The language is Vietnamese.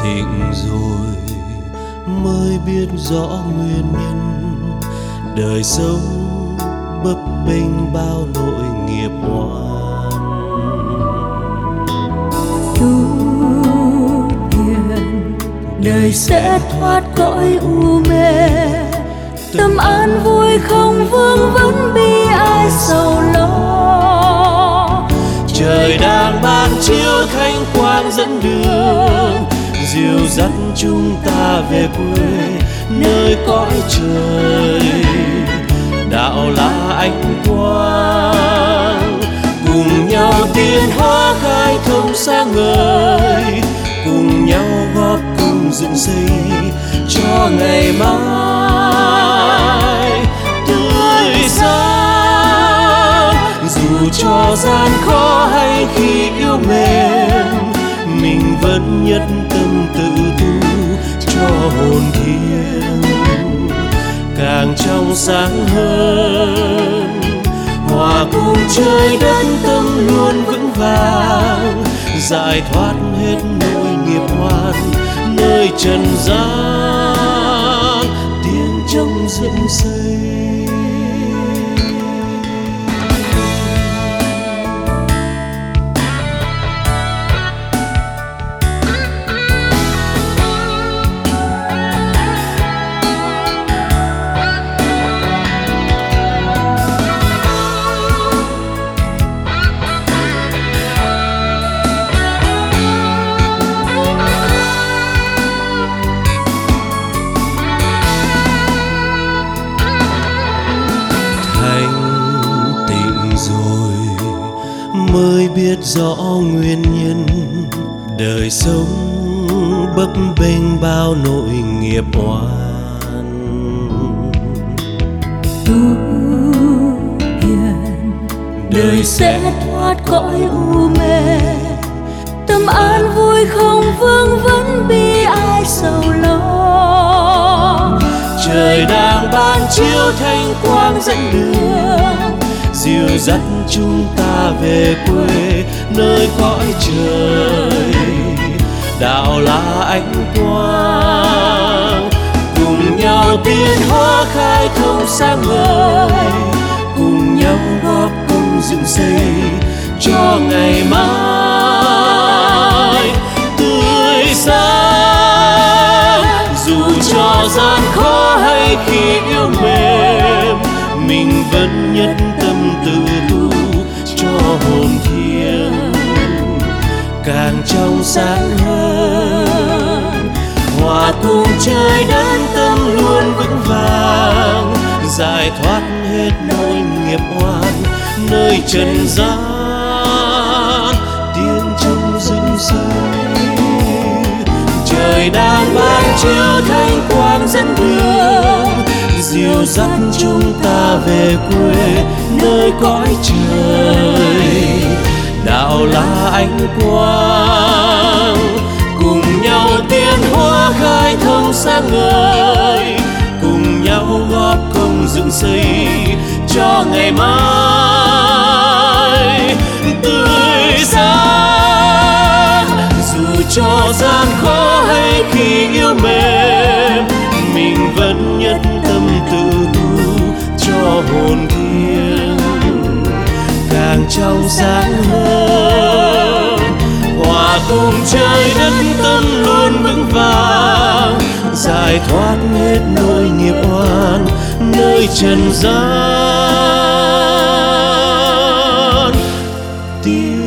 định rồi mới biết rõ nguyên nhân đời sống bấp bênh bao nỗi nghiệp oan. Tu thiền đời sẽ thoát cõi u mê, tâm an vui không vương vấn bi ai sầu lo. Trời đang ban chiếu thanh quang dẫn đường, dìu dắt chúng ta về quê nơi cõi trời. Đạo là ánh quang, cùng nhau tiến hóa khai thông sáng ngời, cùng nhau góp công dựng xây cho ngày mai tươi sáng. Dù cho gian khó hay khi yêu mến, mình vẫn nhất tâm tự tu cho hồn thiêng càng trong sáng hơn. Hòa cùng trời đất tâm luôn vững vàng, giải thoát hết nỗi nghiệp oan nơi trần gian tiếng trong dựng xây. Mới biết rõ nguyên nhân đời sống bấp bênh bao nỗi nghiệp oan. Tu hiền đời sẽ thoát cõi u mê, tâm an vui không vương vấn bi ai sầu lo. Trời đang ban chiếu thanh quang dẫn đường, dìu dắt chúng ta về quê nơi cõi trời. Đạo là ánh quang, cùng nhau tiến hóa khai thông sáng ngời, cùng nhau góp công dựng xây cho ngày mai tươi sáng. Dù cho gian khó hay khi yêu mềm, mình vẫn nhất tâm tự tu cho hồn thiêng càng trong sáng hơn. Hòa cùng trời đất tâm luôn vững vàng, giải thoát hết nỗi nghiệp oan nơi trần gian tiếng trong dựng xây. Trời đang ban chiếu thanh quang dẫn đường, dìu dắt chúng ta về quê nơi cõi trời. Đạo là ánh quang, cùng nhau tiến hóa khai thông sáng ngời, cùng nhau góp công dựng xây cho ngày mai tươi sáng. Dù cho gian khó hay khi yêu mềm, mình vẫn nhất tâm tự tu cho hồn thiêng càng trong sáng hơn. Hòa cùng trời đất tâm luôn vững vàng, giải thoát hết nỗi nghiệp oan nơi trần gian.